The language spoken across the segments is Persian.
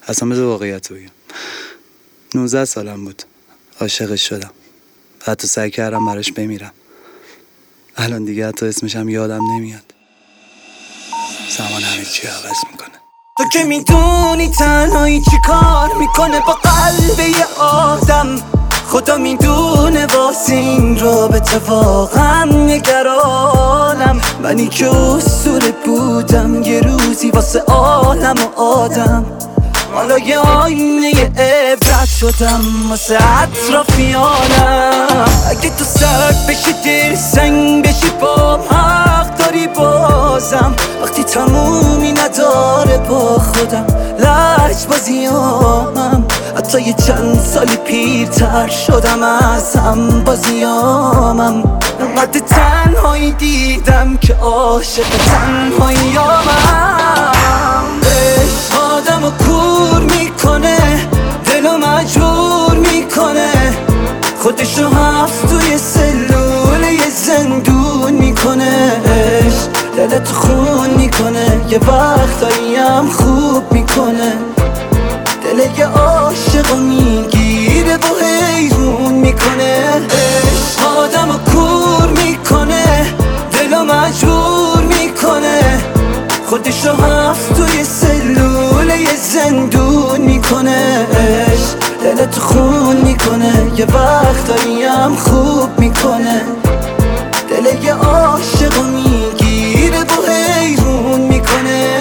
اصلا بذار واقعیت رو بگم. 19 سالم بود عاشقش شدم، حتی سعی کردم براش بمیرم. الان دیگه حتی اسمشم یادم نمیاد. زمان همه چی عوض میکنه. تو که میدونی تنهایی چی کار میکنه با قلب یه آدم. خدا میدونه واسه این رابطه واقعا نگرانم. منی که اسطوره بودم یه روزی واسه عالم و آدم. حالا یه آینه عبرت شدم واسه اطرافیانم. اگه تو سرد بشی دل سنگ بشی بام حق داری بازم. وقتی تمومی نداره با خودم لج بازیامم. حتی یه چند سالی پیرتر شدم از هم بازیامم. انقدر تنهایی دیدم که عاشق تنهاییامم. عشق آدمو کور میکنه، دلو مجبور میکنه، خودشو حبس توی سلول یه زندون میکنه. عشق دلتو خون میکنه، یه وقتایی هم خوب میکنه. دل یه عاشقو میگیره و حیرون میکنه. عشق آدمو کور میکنه، دلو مجبور میکنه، خودشو حبس توی سلول یه زندون میکنه. عشق دلتو خون میکنه، یه وقتایی هم خوب میکنه. دل یه عاشقو میگیره و حیرون میکنه.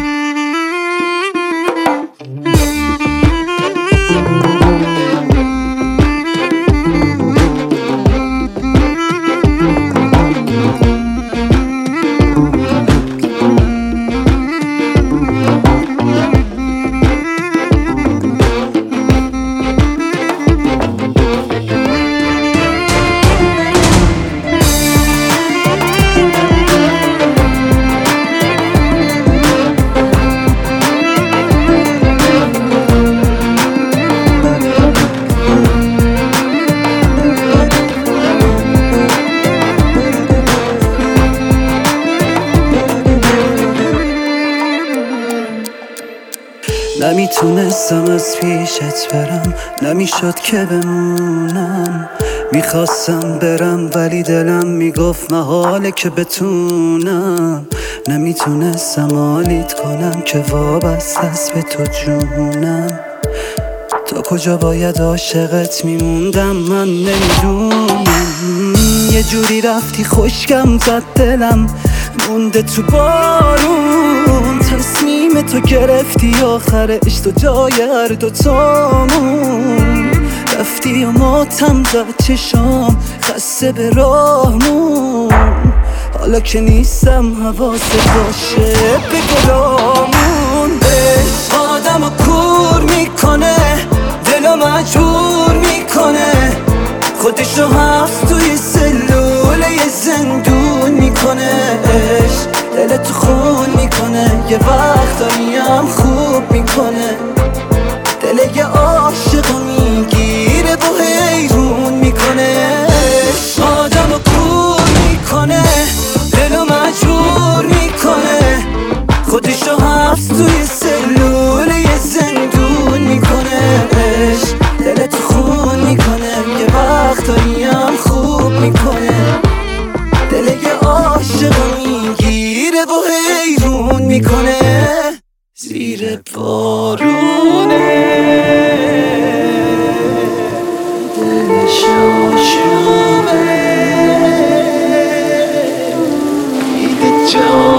نمیتونستم از پیشت برم، نمیشد که بمونم. میخواستم برم ولی دلم میگفت محاله که بتونم. نمیتونستم حالیت کنم که وابسته است به تو جونم. تا کجا باید عاشقت میموندم من نمیدونم. یه جوری رفتی خشکم زد دلم مونده تو بارون. تصمیم تو گرفتی آخرش تو جای هر دوتامون. رفتی و ماتم زد چشام خسته به راهمون. حالا که نیستم حواست باشه به گلامون. عشق آدمو کور میکنه، دلو مجبور میکنه، خودشو حبس توی سلول یه زندون میکنه. عشق دلتو خون میکنه، یه وقتایی هم خوب میکنه. دل یه عاشقو میگیره و حیرون میکنه. عشق آدمو کور میکنه، دلو مجبور میکنه، خودشو حبس توی سلول یه زندون میکنه. عشق دلتو خون میکنه، یه وقتایی هم خوب میکنه. دل یه عاشقو میگیره و حیرون میکنه. زیر بارونه دلش آشوبه، دیده جا